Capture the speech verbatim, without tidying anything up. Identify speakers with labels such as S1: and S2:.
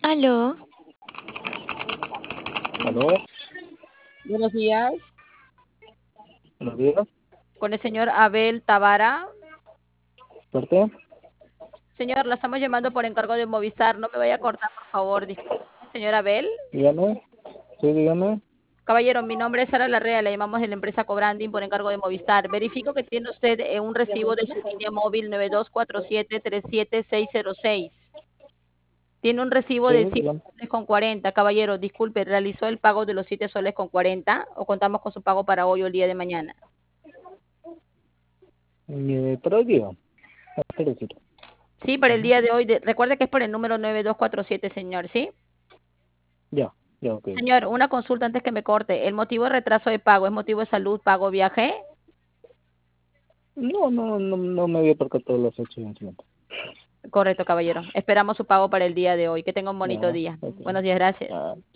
S1: Aló,
S2: Aló,
S3: Buenos días,
S2: buenos días.
S3: con el señor Abel Tavara.
S2: ¿Suerte?
S3: Señor, la estamos llamando por encargo de Movistar. No me vaya a cortar, por favor. Disculpe. Señor Abel.
S2: Dígame. Sí, dígame.
S3: Caballero, mi nombre es Sara Larrea, le llamamos de la empresa Cobranding por encargo de Movistar. Verifico que tiene usted eh, un recibo de su línea móvil nueve dos cuatro siete tres siete seis cero seis. Tiene un recibo
S2: Sí,
S3: de siete
S2: dígame.
S3: soles con cuarenta. Caballero, disculpe, ¿realizó el pago de los siete soles con cuarenta o contamos con su pago para hoy o el día de mañana?
S2: Eh, pero hoy día. Espérecito.
S3: Sí, para el
S2: Ujú.
S3: día de hoy. De- recuerde que es por el número nueve dos cuatro siete, señor, ¿sí?
S2: Ya, ya, ok.
S3: Señor, una consulta antes que me corte. ¿El motivo de retraso de pago es motivo de salud, pago, viaje?
S2: No, no, no, no me había percatado las fechas de vencimiento.
S3: Correcto, caballero. Esperamos su pago para el día de hoy. Que tenga un bonito
S2: Ya,
S3: día.
S2: ok.
S3: Buenos días, gracias.
S2: Ya.